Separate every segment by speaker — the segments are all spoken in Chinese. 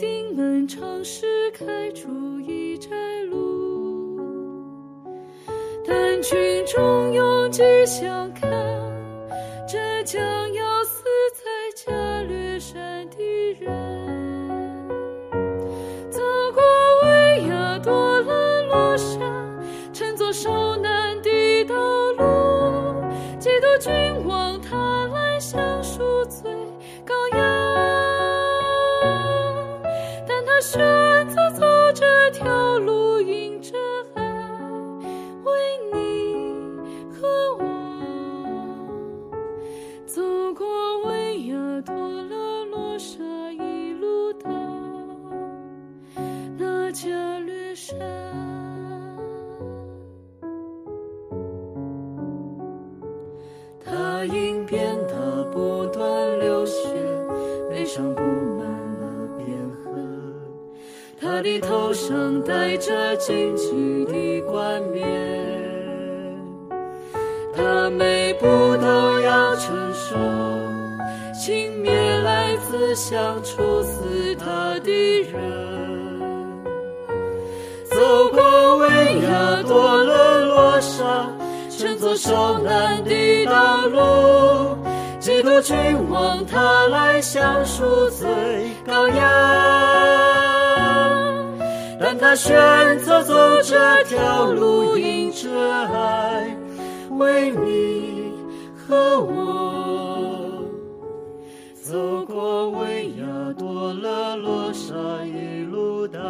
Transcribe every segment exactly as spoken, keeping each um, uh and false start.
Speaker 1: 定能尝试开出一窄路，但群众拥挤相看，这将要死在加略山的人。走过维亚多勒罗山，乘坐受难的道路，基督君王他来享赎罪羔羊，但他选择走这条路，因着爱为你和我。走过维亚多勒罗沙，一路到那加略山。他因鞭打不断流血，悲伤布满了边河，他的头上戴着荆棘的冠冕，他每步都要承受轻蔑来自想处死他的人。走过维亚多勒罗沙，乘坐受难的道路，基督君王他来享赎罪羔羊，但他选择走这条路，因着爱为你和我。走过维亚多勒罗沙，一路到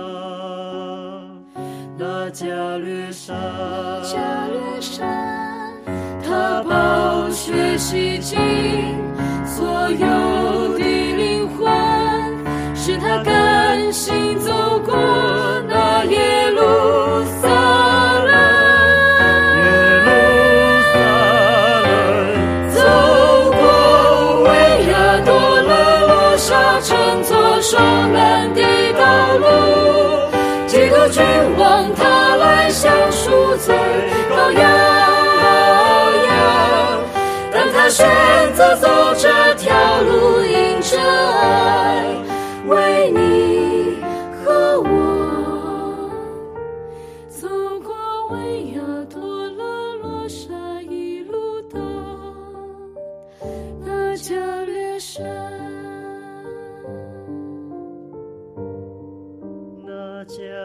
Speaker 1: 那加略山。加略山，他宝血洗净所有的灵魂，使他甘心走过那耶路撒冷。耶路撒冷，走过维亚多勒罗沙，乘坐受难的道路，基督君王他来享赎罪羔羊，但他选择走这条路，因着爱为你和我。走过维亚多勒罗沙，一路到那加略山。
Speaker 2: 那加